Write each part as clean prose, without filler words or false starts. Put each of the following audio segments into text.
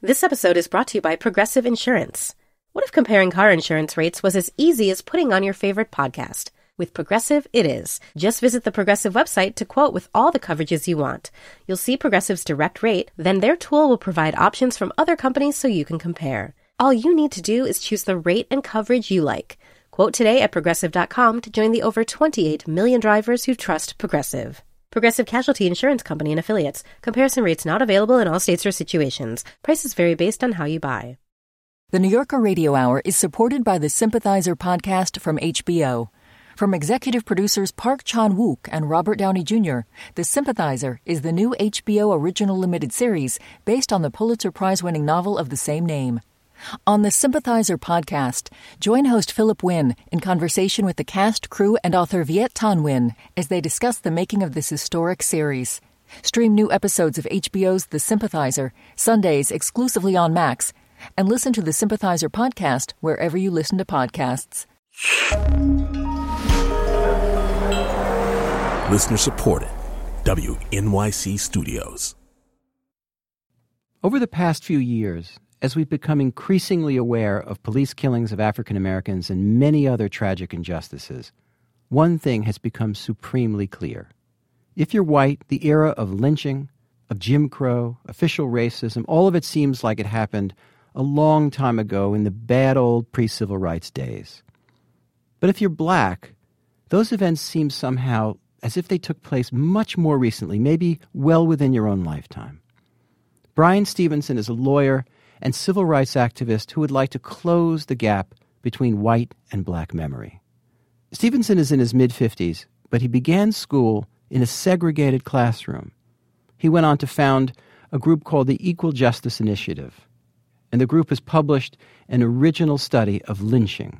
This episode is brought to you by Progressive Insurance. What if comparing car insurance rates was as easy as putting on your favorite podcast? With Progressive, it is. Just visit the Progressive website to quote with all the coverages you want. You'll see Progressive's direct rate, then their tool will provide options from other companies so you can compare. All you need to do is choose the rate and coverage you like. Quote today at Progressive.com to join the over 28 million drivers who trust Progressive. Progressive Casualty Insurance Company and Affiliates. Comparison rates not available in all states or situations. Prices vary based on how you buy. The New Yorker Radio Hour is supported by the Sympathizer podcast from HBO. From executive producers Park Chan-wook and Robert Downey Jr., The Sympathizer is the new HBO original limited series based on the Pulitzer Prize-winning novel of the same name. On the Sympathizer podcast, join host Philip Wynn in conversation with the cast, crew, and author Viet Thanh Nguyen as they discuss the making of this historic series. Stream new episodes of HBO's The Sympathizer, Sundays exclusively on Max, and listen to the Sympathizer podcast wherever you listen to podcasts. Listener supported. WNYC Studios. Over the past few years, as we've become increasingly aware of police killings of African Americans and many other tragic injustices, one thing has become supremely clear. If you're white, the era of lynching, of Jim Crow, official racism, all of it seems like it happened a long time ago in the bad old pre-civil rights days. But if you're black, those events seem somehow as if they took place much more recently, maybe well within your own lifetime. Bryan Stevenson is a lawyer and civil rights activist who would like to close the gap between white and black memory. Stevenson is in his mid-50s, but he began school in a segregated classroom. He went on to found a group called the Equal Justice Initiative, and the group has published an original study of lynching.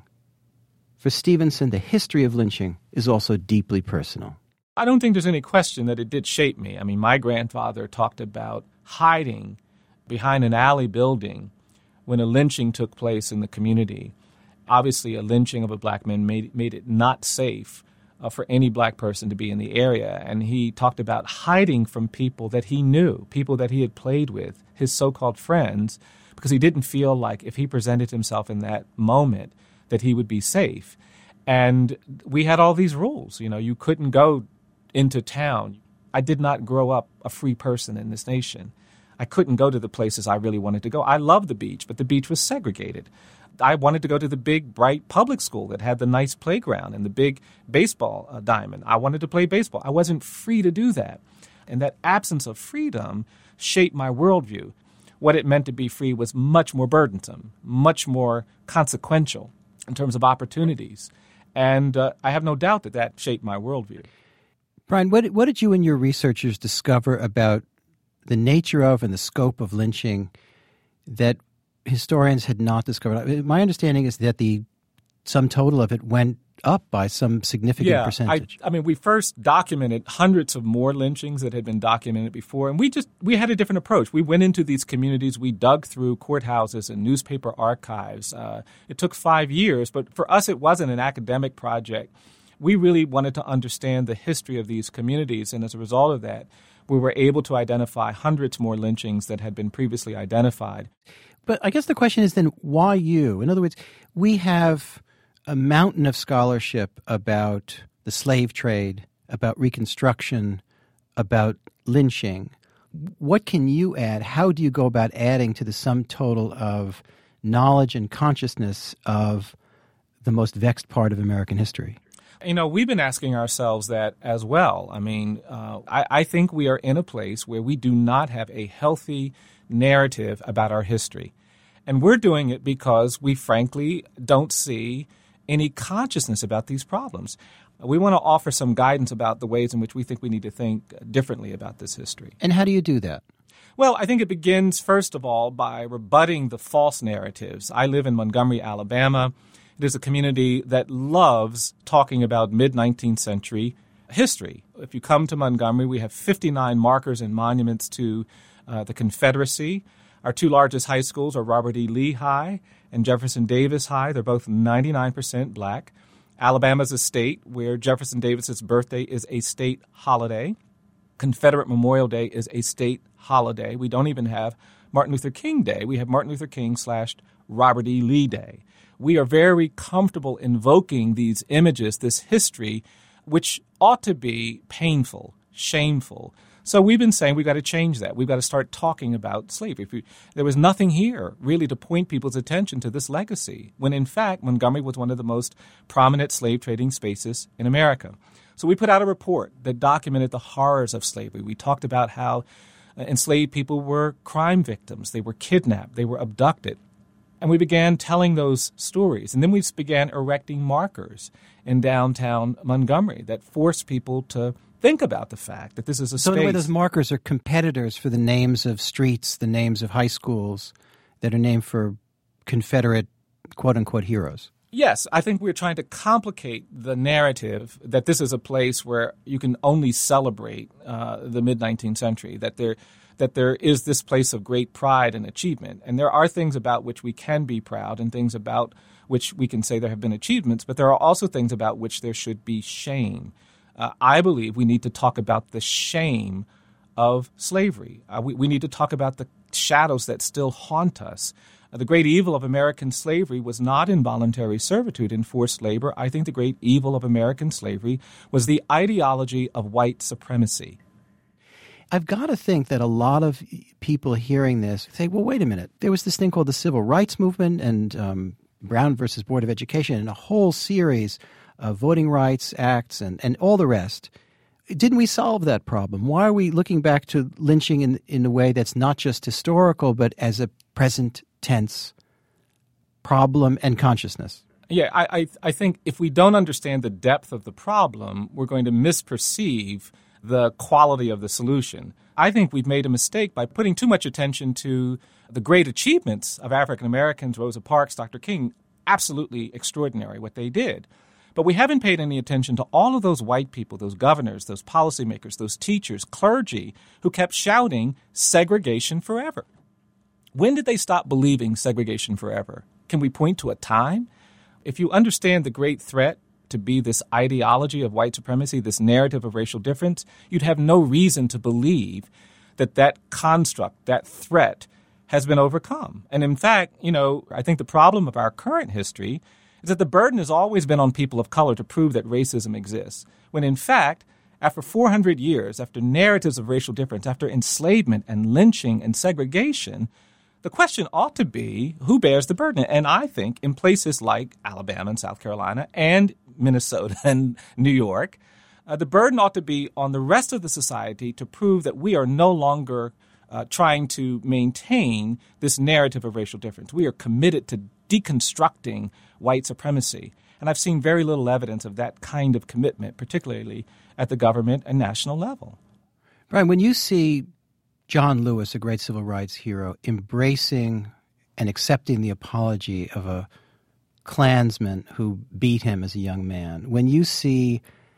For Stevenson, the history of lynching is also deeply personal. I don't think there's any question that it did shape me. I mean, my grandfather talked about hiding behind an alley building when a lynching took place in the community. Obviously, a lynching of a black man made it not safe for any black person to be in the area. And he talked about hiding from people that he knew, people that he had played with, his so-called friends, because he didn't feel like if he presented himself in that moment that he would be safe. And we had all these rules. You know, you couldn't go into town. I did not grow up a free person in this nation. I couldn't go to the places I really wanted to go. I loved the beach, but the beach was segregated. I wanted to go to the big, bright public school that had the nice playground and the big baseball diamond. I wanted to play baseball. I wasn't free to do that. And that absence of freedom shaped my worldview. What it meant to be free was much more burdensome, much more consequential in terms of opportunities. And I have no doubt that that shaped my worldview. Bryan, what did you and your researchers discover about the nature of and the scope of lynching that historians had not discovered? My understanding is that the sum total of it went up by some significant percentage. I mean, we first documented hundreds of more lynchings that had been documented before, and we had a different approach. We went into these communities, we dug through courthouses and newspaper archives. It took 5 years, but for us it wasn't an academic project. We really wanted to understand the history of these communities, and as a result of that, we were able to identify hundreds more lynchings that had been previously identified. But I guess the question is then, why you? In other words, we have a mountain of scholarship about the slave trade, about Reconstruction, about lynching. What can you add? How do you go about adding to the sum total of knowledge and consciousness of the most vexed part of American history? You know, we've been asking ourselves that as well. I mean, I think we are in a place where we do not have a healthy narrative about our history. And we're doing it because we frankly don't see any consciousness about these problems. We want to offer some guidance about the ways in which we think we need to think differently about this history. And how do you do that? Well, I think it begins, first of all, by rebutting the false narratives. I live in Montgomery, Alabama. It is a community that loves talking about mid-19th century history. If you come to Montgomery, we have 59 markers and monuments to the Confederacy. Our two largest high schools are Robert E. Lee High and Jefferson Davis High. They're both 99% black. Alabama's a state where Jefferson Davis's birthday is a state holiday. Confederate Memorial Day is a state holiday. We don't even have Martin Luther King Day, we have Martin Luther King / Robert E. Lee Day. We are very comfortable invoking these images, this history, which ought to be painful, shameful. So we've been saying we've got to change that. We've got to start talking about slavery. There was nothing here really to point people's attention to this legacy, when in fact Montgomery was one of the most prominent slave trading spaces in America. So we put out a report that documented the horrors of slavery. We talked about how enslaved people were crime victims. They were kidnapped. They were abducted. And we began telling those stories. And then we began erecting markers in downtown Montgomery that forced people to think about the fact that this is a space. So in a way, those markers are competitors for the names of streets, the names of high schools that are named for Confederate quote-unquote heroes. Yes, I think we're trying to complicate the narrative that this is a place where you can only celebrate the mid-19th century, that there is this place of great pride and achievement. And there are things about which we can be proud and things about which we can say there have been achievements, but there are also things about which there should be shame. I believe we need to talk about the shame of slavery. We need to talk about the shadows that still haunt us. The great evil of American slavery was not involuntary servitude and forced labor. I think the great evil of American slavery was the ideology of white supremacy. I've got to think that a lot of people hearing this say, well, wait a minute. There was this thing called the Civil Rights Movement and Brown versus Board of Education and a whole series of voting rights acts and all the rest. Didn't we solve that problem? Why are we looking back to lynching in a way that's not just historical, but as a present tense problem and consciousness? Yeah, I think if we don't understand the depth of the problem, we're going to misperceive the quality of the solution. I think we've made a mistake by putting too much attention to the great achievements of African Americans, Rosa Parks, Dr. King, absolutely extraordinary what they did. But we haven't paid any attention to all of those white people, those governors, those policymakers, those teachers, clergy, who kept shouting segregation forever. When did they stop believing segregation forever? Can we point to a time? If you understand the great threat to be this ideology of white supremacy, this narrative of racial difference, you'd have no reason to believe that that construct, that threat, has been overcome. And in fact, I think the problem of our current history is that the burden has always been on people of color to prove that racism exists, when in fact, after 400 years, after narratives of racial difference, after enslavement and lynching and segregation, the question ought to be who bears the burden. And I think in places like Alabama and South Carolina and Minnesota and New York, the burden ought to be on the rest of the society to prove that we are no longer trying to maintain this narrative of racial difference. We are committed to deconstructing white supremacy. And I've seen very little evidence of that kind of commitment, particularly at the government and national level. Brian, when you see John Lewis, a great civil rights hero, embracing and accepting the apology of a Klansman who beat him as a young man, when you see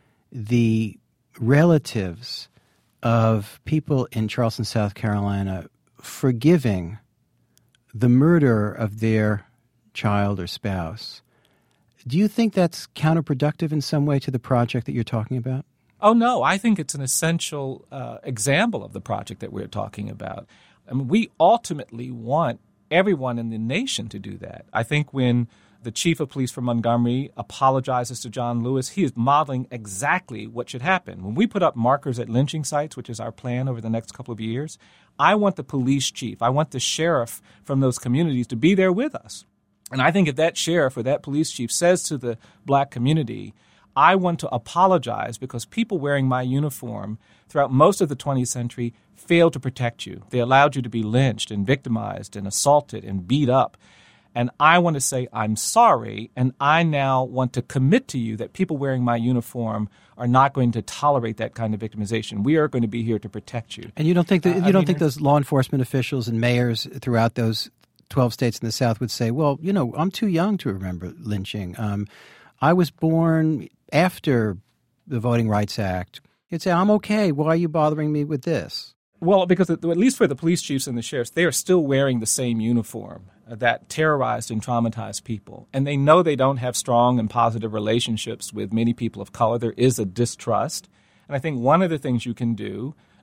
the relatives of people in Charleston, South Carolina, forgiving the murder of their child or spouse, do you think that's counterproductive in some way to the project that you're talking about? Oh, no. I think it's an essential example of the project that we're talking about. I mean, we ultimately want everyone in the nation to do that. I think when the chief of police from Montgomery apologizes to John Lewis, he is modeling exactly what should happen. When we put up markers at lynching sites, which is our plan over the next couple of years, I want the police chief, I want the sheriff from those communities to be there with us. And I think if that sheriff or that police chief says to the black community, I want to apologize because people wearing my uniform throughout most of the 20th century failed to protect you. They allowed you to be lynched and victimized and assaulted and beat up. And I want to say I'm sorry, and I now want to commit to you that people wearing my uniform are not going to tolerate that kind of victimization. We are going to be here to protect you. And you don't think think those law enforcement officials and mayors throughout those 12 states in the South would say, well, I'm too young to remember lynching. I was born after the Voting Rights Act. You'd say, I'm okay. Why are you bothering me with this? Well, because at least for the police chiefs and the sheriffs, they are still wearing the same uniform that terrorized and traumatized people. And they know they don't have strong and positive relationships with many people of color. There is a distrust. And I think one of the things you can do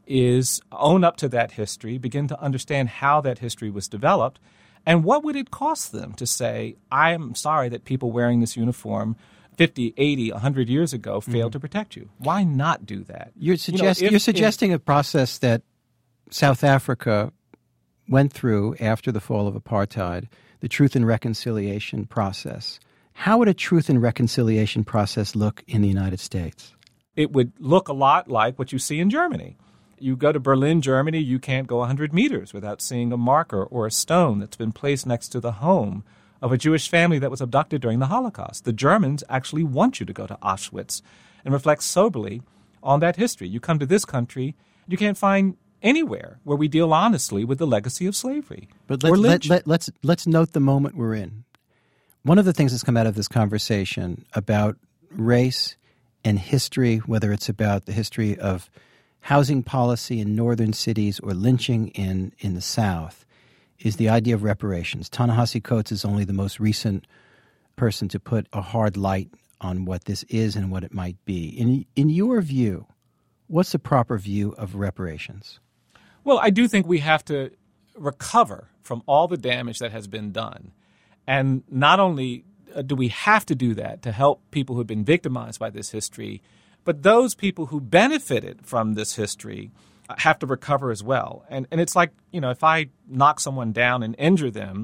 is own up to that history, begin to understand how that history was developed, and what would it cost them to say, I am sorry that people wearing this uniform 50, 80, 100 years ago failed to protect you. Why not do that? You're suggesting a process that South Africa went through after the fall of apartheid, the Truth and Reconciliation process. How would a Truth and Reconciliation process look in the United States? It would look a lot like what you see in Germany. You go to Berlin, Germany, you can't go 100 meters without seeing a marker or a stone that's been placed next to the home of a Jewish family that was abducted during the Holocaust. The Germans actually want you to go to Auschwitz and reflect soberly on that history. You come to this country, you can't find anywhere where we deal honestly with the legacy of slavery. But let's note the moment we're in. One of the things that's come out of this conversation about race and history, whether it's about the history of housing policy in northern cities or lynching in the South, is the idea of reparations. Ta-Nehisi Coates is only the most recent person to put a hard light on what this is and what it might be. In your view, what's the proper view of reparations? Well, I do think we have to recover from all the damage that has been done. And not only do we have to do that to help people who have been victimized by this history, but those people who benefited from this history have to recover as well. And it's like, if I knock someone down and injure them,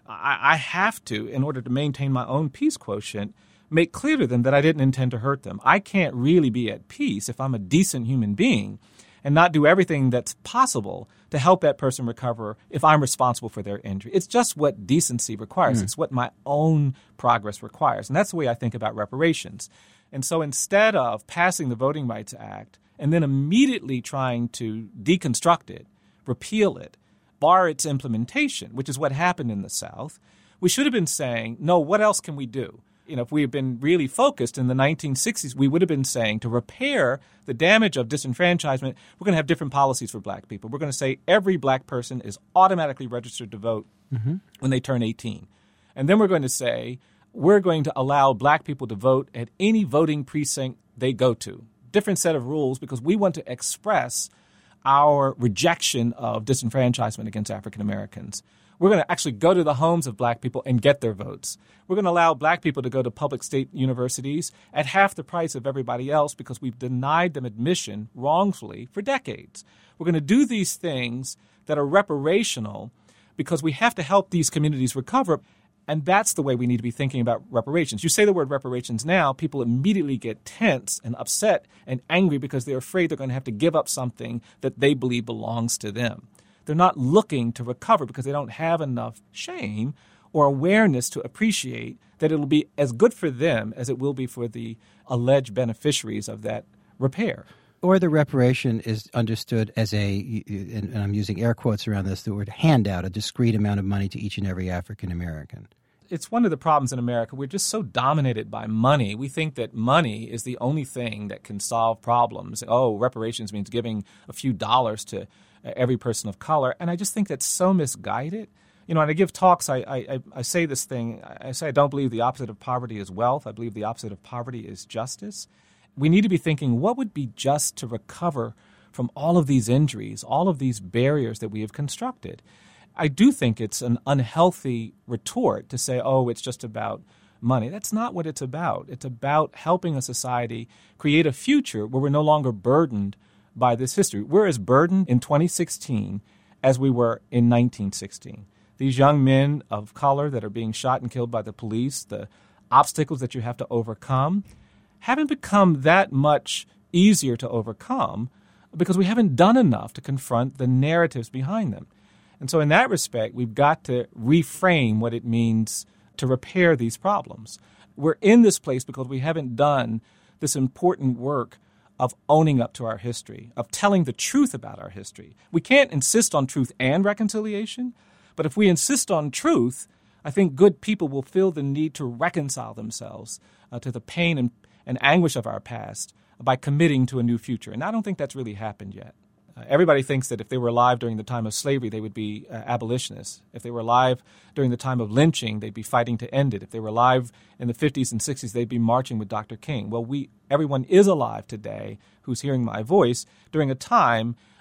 I have to, in order to maintain my own peace quotient, make clear to them that I didn't intend to hurt them. I can't really be at peace if I'm a decent human being and not do everything that's possible to help that person recover if I'm responsible for their injury. It's just what decency requires. It's what my own progress requires. And that's the way I think about reparations. And so instead of passing the Voting Rights Act and then immediately trying to deconstruct it, repeal it, bar its implementation, which is what happened in the South, we should have been saying, no, what else can we do? If we had been really focused in the 1960s, we would have been saying to repair the damage of disenfranchisement, we're going to have different policies for black people. We're going to say every black person is automatically registered to vote when they turn 18. And then we're going to say we're going to allow black people to vote at any voting precinct they go to. Different set of rules because we want to express our rejection of disenfranchisement against African Americans. We're going to actually go to the homes of black people and get their votes. We're going to allow black people to go to public state universities at half the price of everybody else because we've denied them admission wrongfully for decades. We're going to do these things that are reparational because we have to help these communities recover. And that's the way we need to be thinking about reparations. You say the word reparations now, people immediately get tense and upset and angry because they're afraid they're going to have to give up something that they believe belongs to them. They're not looking to recover because they don't have enough shame or awareness to appreciate that it'll be as good for them as it will be for the alleged beneficiaries of that repair. Or the reparation is understood as and I'm using air quotes around this, the word handout, a discrete amount of money to each and every African American. It's one of the problems in America. We're just so dominated by money. We think that money is the only thing that can solve problems. Oh, reparations means giving a few dollars to every person of color. And I just think that's so misguided. When I give talks, I say this thing. I say I don't believe the opposite of poverty is wealth. I believe the opposite of poverty is justice. We need to be thinking, what would be just to recover from all of these injuries, all of these barriers that we have constructed? I do think it's an unhealthy retort to say, oh, it's just about money. That's not what it's about. It's about helping a society create a future where we're no longer burdened by this history. We're as burdened in 2016 as we were in 1916. These young men of color that are being shot and killed by the police, the obstacles that you have to overcome, haven't become that much easier to overcome because we haven't done enough to confront the narratives behind them. And so in that respect, we've got to reframe what it means to repair these problems. We're in this place because we haven't done this important work of owning up to our history, of telling the truth about our history. We can't insist on truth and reconciliation, but if we insist on truth, I think good people will feel the need to reconcile themselves to the pain and anguish of our past by committing to a new future. And I don't think that's really happened yet. Everybody thinks that if they were alive during the time of slavery, they would be abolitionists. If they were alive during the time of lynching, they'd be fighting to end it. If they were alive in the 50s and 60s, they'd be marching with Dr. King. Well, everyone is alive today who's hearing my voice during a time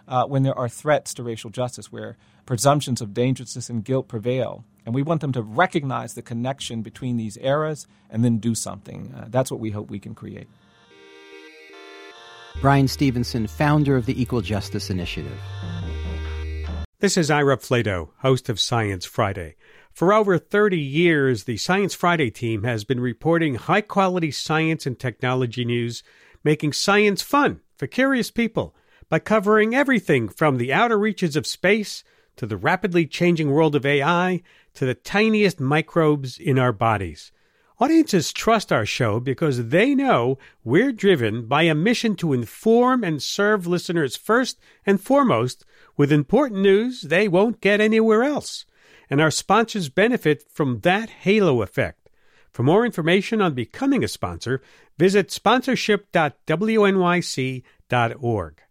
when there are threats to racial justice, where presumptions of dangerousness and guilt prevail. And we want them to recognize the connection between these eras and then do something. That's what we hope we can create. Bryan Stevenson, founder of the Equal Justice Initiative. This is Ira Flato, host of Science Friday. For over 30 years, the Science Friday team has been reporting high-quality science and technology news, making science fun for curious people by covering everything from the outer reaches of space to the rapidly changing world of AI to the tiniest microbes in our bodies. Audiences trust our show because they know we're driven by a mission to inform and serve listeners first and foremost with important news they won't get anywhere else. And our sponsors benefit from that halo effect. For more information on becoming a sponsor, visit sponsorship.wnyc.org.